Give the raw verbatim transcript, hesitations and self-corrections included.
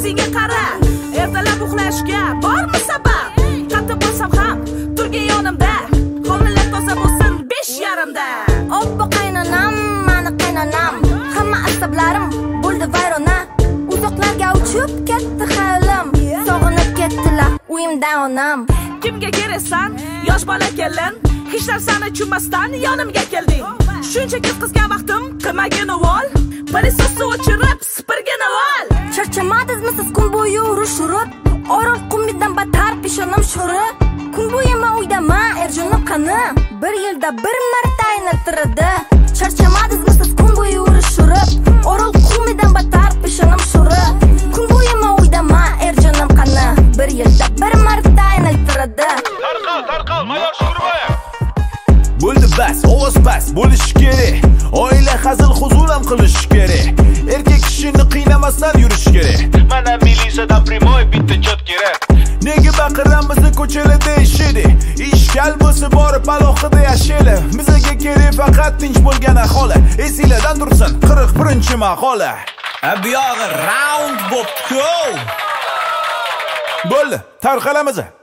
senga qara. Ertalab uxlashga bormi sabab? Qattiq bo'lsam ham turgin yonimda. Homilat toza bo'lsin besh yarimda. Obbo qaynonam, mani qaynonam. Hamma asablarim bo'ldi vayrona. Uzoqlarga uchib ketdi xayolim. Sog'inib ketdilar uyimda onam. Kimga keraksan? Yosh bola kelin. Hech narsani tushunmasdan yonimga kelding. Shunchaki qizgan vaqtim qilmagin o'g'il. Parisosu o'chirib sipirgin o'g'il. Charchamadingizmi siz kun bo'yi urush urib? Orol qumidan battar peshonim sho'rib. Kun bo'yi men uydaman, erjonim qani. Bir yilda bir marta aylantiradi. Charchamadingizmi siz kun bo'yi urush urib? Orol qumidan battar peshonim sho'rib. Kun bo'yi men uydaman, erjonim qani. Bir yilda bir marta aylantiradi. Tarqal, tarqal, mayor Shukurboyev. Bo'ldi bas, ovoz bas, bo'lish kerak. Oila hazil huzur ham qilish kerak. Erkak kishini qiynamasdan yurish kerak. Mana milisadan primoy bitta chot kerak. Nega baqiramiz ko'chalarda ishidi? Ishkal bo'lsa borib alohida yashayli. Bizga kerak faqat tinch bo'lgan aholi. Esinglardan tursin qirq birinchi maqola. Abiyog'i round bo'pti-ku. Bo'ldi, tarqalamiz.